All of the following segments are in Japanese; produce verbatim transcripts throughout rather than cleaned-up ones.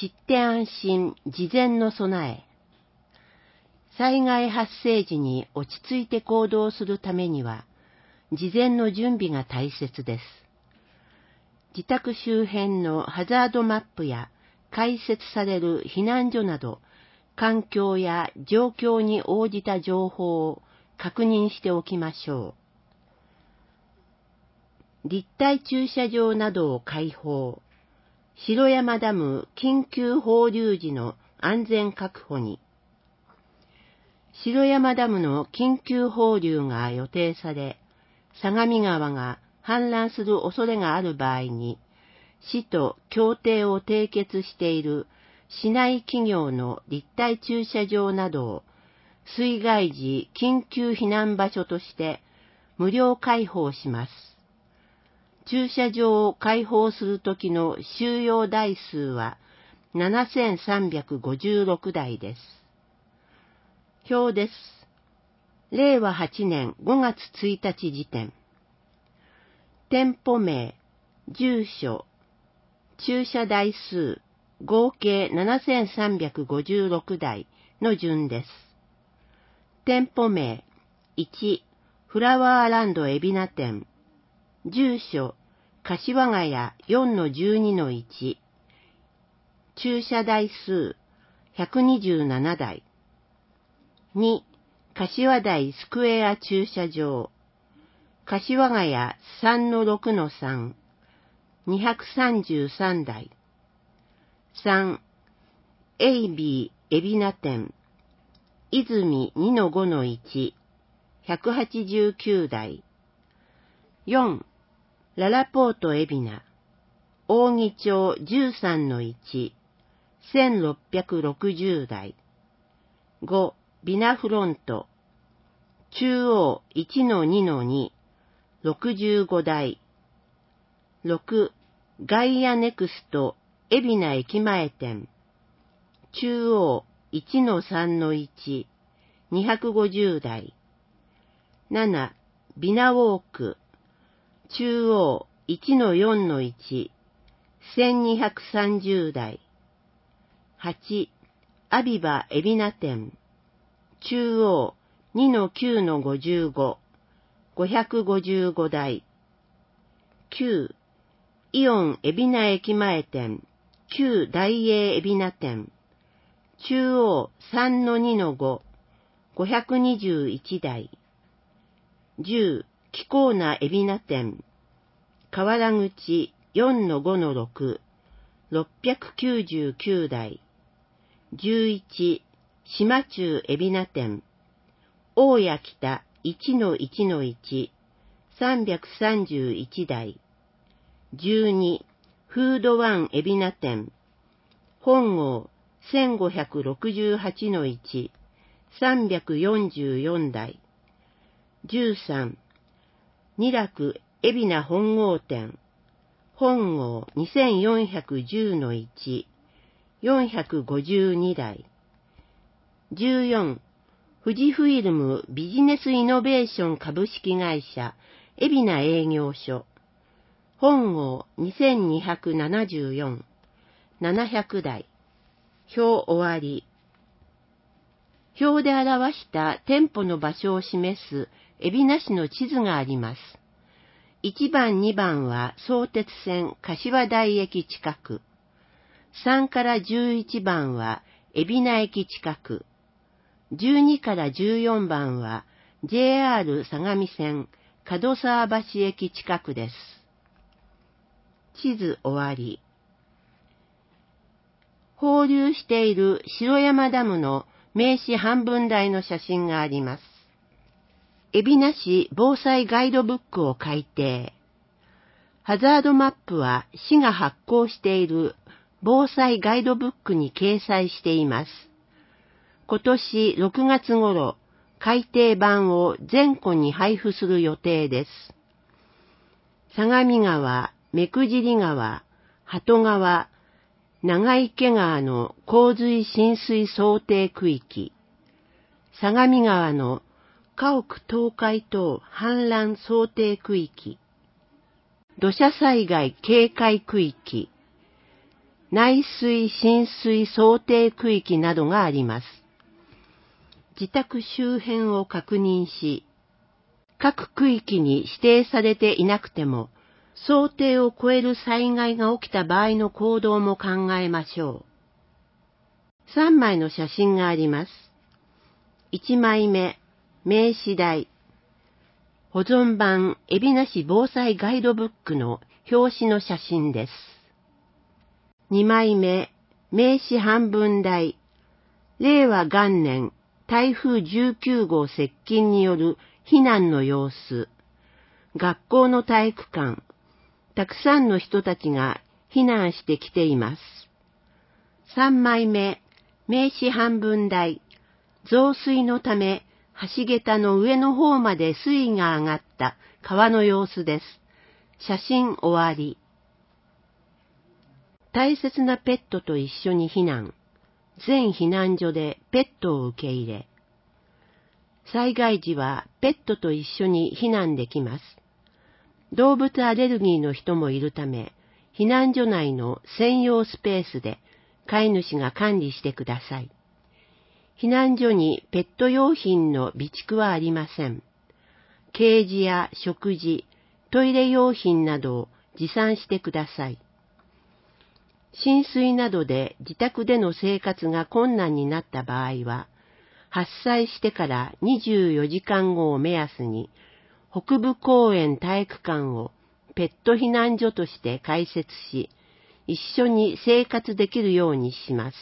知って安心、事前の備え。災害発生時に落ち着いて行動するためには、事前の準備が大切です。自宅周辺のハザードマップや開設される避難所など、環境や状況に応じた情報を確認しておきましょう。立体駐車場などを開放。城山ダム緊急放流時の安全確保に。城山ダムの緊急放流が予定され、相模川が氾濫する恐れがある場合に、市と協定を締結している市内企業の立体駐車場などを水害時緊急避難場所として無料開放します。駐車場を開放するときの収容台数はななせんさんびゃくごじゅうろくだいです。表です。れいわはちねんごがつついたち時点。店舗名、住所、駐車台数、合計ななせんさんびゃくごじゅうろくだいの順です。店舗名、いち、フラワーランド海老名店。住所、柏ヶ谷 よんのじゅうにのいち。駐車台数、ひゃくにじゅうななだい。に、柏台スクエア駐車場。柏ヶ谷 さんのろくのさん。にひゃくさんじゅうさんだい。さん、エイビー海老名店。泉 にのごのいち。ひゃくはちじゅうきゅうだい。よん、ララポート海老名。扇町 じゅうさんのいち。せんろっぴゃくろくじゅうだい。ご、ビナフロント。中央 いちのにのに。ろくじゅうごだい。ろく、ガイアネクスト海老名駅前店。中央 いちのさんのいち。にひゃくごじゅうだい。なな、ビナウォーク。中央 いちのよんのいち。せんにひゃくさんじゅうだい。はち、アビバ海老名店。中央 にのきゅうのごじゅうご。ごひゃくごじゅうごだい。きゅう、イオン海老名駅前店。旧大英海老名店。中央 さんのにのご。ごひゃくにじゅういちだい。じゅう、キコーナ海老名店。河原口 よんのごのろく。ろっぴゃくきゅうじゅうきゅうだい。じゅういち、島中海老名店。大谷北 いちのいちのいち。さんびゃくさんじゅういちだい。じゅうに、フードワン海老名店。本郷せんごひゃくろくじゅうはちのいち。さんびゃくよんじゅうよんだい。じゅうさん、二楽海老名本郷店。本郷にせんよんひゃくじゅうのいち。よんひゃくごじゅうにだい。じゅうよん、富士フイルムビジネスイノベーション株式会社海老名営業所。本郷にせんにひゃくななじゅうよん。ななひゃくだい。表終わり。表で表した店舗の場所を示す海老名市の地図があります。いちばんにばんは相鉄線柏台駅近く。さんからじゅういちばんは海老名駅近く。じゅうにからじゅうよんばんは ジェイアール 相模線門沢橋駅近くです。地図終わり。放流している城山ダムの名刺半分大の写真があります。海老名市防災ガイドブックを改訂。ハザードマップは市が発行している防災ガイドブックに掲載しています。今年ろくがつ頃、改訂版を全戸に配布する予定です。相模川、目久尻川、鳩川、長池川の洪水浸水想定区域、相模川の家屋倒壊等氾濫想定区域、土砂災害警戒区域、 内水浸水想定区域などがあります。自宅周辺を確認し、各区域に指定されていなくても、想定を超える災害が起きた場合の行動も考えましょう。さんまいの写真があります。いちまいめ、名刺台。保存版海老名市防災ガイドブックの表紙の写真です。にまいめ、名刺半分台。令和元年、台風じゅうきゅうごう接近による避難の様子。学校の体育館。たくさんの人たちが避難してきています。さんまいめ、名刺半分台。増水のため、橋桁の上の方まで水位が上がった川の様子です。写真終わり。大切なペットと一緒に避難。全避難所でペットを受け入れ。災害時はペットと一緒に避難できます。動物アレルギーの人もいるため、避難所内の専用スペースで飼い主が管理してください。避難所にペット用品の備蓄はありません。ケージや食事、トイレ用品などを持参してください。浸水などで自宅での生活が困難になった場合は、発災してからにじゅうよじかんごを目安に、北部公園体育館をペット避難所として開設し、一緒に生活できるようにします。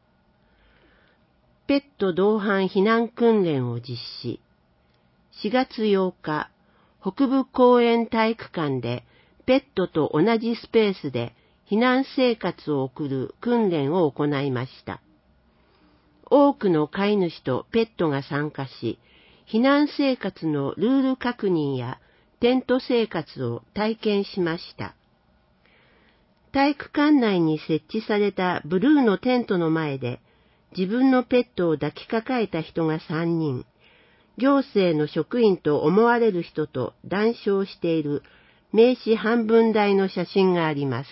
ペット同伴避難訓練を実施。しがつようか、北部公園体育館でペットと同じスペースで避難生活を送る訓練を行いました。多くの飼い主とペットが参加し、避難生活のルール確認やテント生活を体験しました。体育館内に設置されたブルーのテントの前で、自分のペットを抱きかかえた人がさんにん、行政の職員と思われる人と談笑している名刺半分台の写真があります。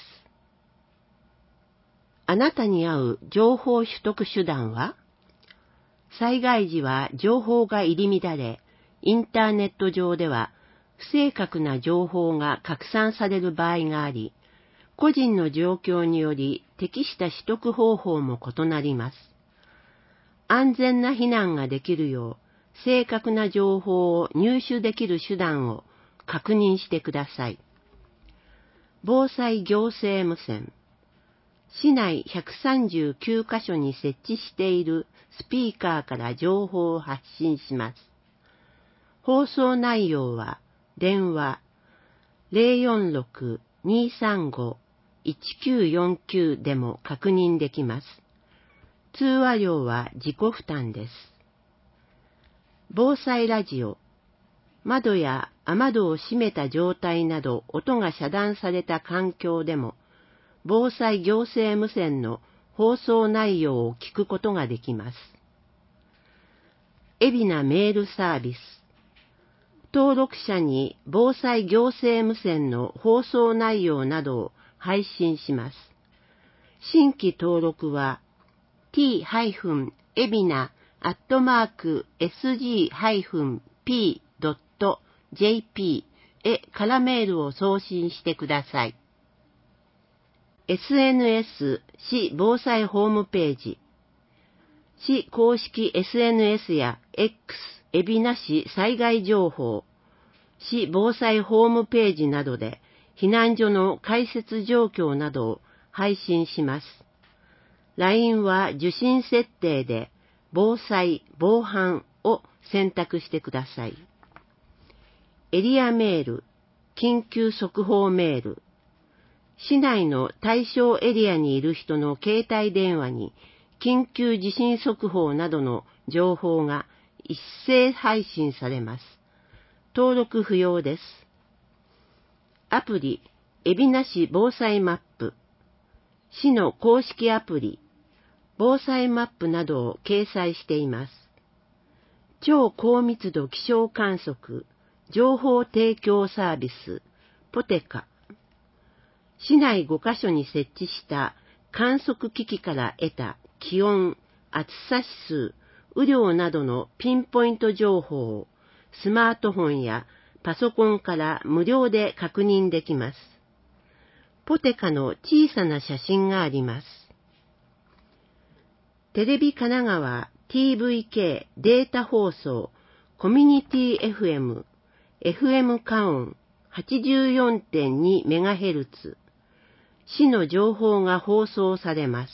あなたに合う情報取得手段は？災害時は情報が入り乱れ、インターネット上では不正確な情報が拡散される場合があり、個人の状況により適した取得方法も異なります。安全な避難ができるよう、正確な情報を入手できる手段を確認してください。防災行政無線。市内ひゃくさんじゅうきゅうかしょに設置しているスピーカーから情報を発信します。放送内容は電話 ゼロよんろく にーさんご いちきゅうよんきゅう でも確認できます。通話料は自己負担です。防災ラジオ。窓や雨戸を閉めた状態など音が遮断された環境でも、防災行政無線の放送内容を聞くことができます。海老名メールサービス。登録者に防災行政無線の放送内容などを配信します。新規登録は ティー 海老名 アットマーク エスジー ピー ドット ジェーピー へからメールを送信してください。エスエヌエス 市防災ホームページ。市公式 エスエヌエス や X 海老名市災害情報、市防災ホームページなどで避難所の開設状況などを配信します。ライン は受信設定で防災・防犯を選択してください。エリアメール、緊急速報メール。市内の対象エリアにいる人の携帯電話に緊急地震速報などの情報が一斉配信されます。登録不要です。アプリ、海老名市防災マップ。市の公式アプリ、防災マップなどを掲載しています。超高密度気象観測、情報提供サービス、ポテカ。市内ごかしょに設置した観測機器から得た気温、暑さ指数、雨量などのピンポイント情報をスマートフォンやパソコンから無料で確認できます。ポテカの小さな写真があります。テレビ神奈川 ティーブイケー データ放送コミュニティ エフエム エフエム カオン はちじゅうよんてんにメガヘルツ 市の情報が放送されます。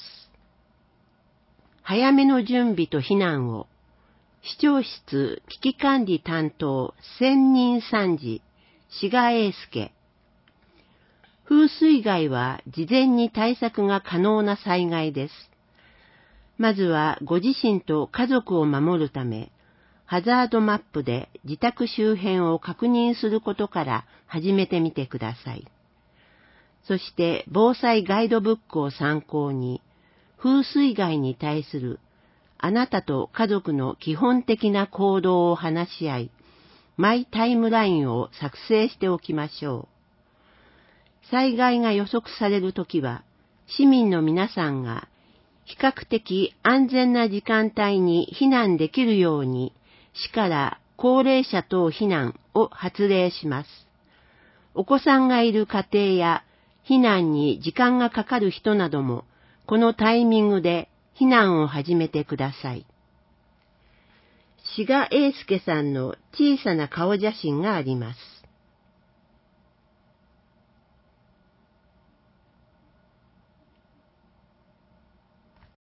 早めの準備と避難を市長室危機管理担当専任参事志賀英介。風水害は事前に対策が可能な災害です。まずはご自身と家族を守るため、ハザードマップで自宅周辺を確認することから始めてみてください。そして防災ガイドブックを参考に、風水害に対するあなたと家族の基本的な行動を話し合い、マイタイムラインを作成しておきましょう。災害が予測されるときは、市民の皆さんが比較的安全な時間帯に避難できるように、市から高齢者等避難を発令します。お子さんがいる家庭や避難に時間がかかる人なども、このタイミングで避難を始めてください。志賀英介さんの小さな顔写真があります。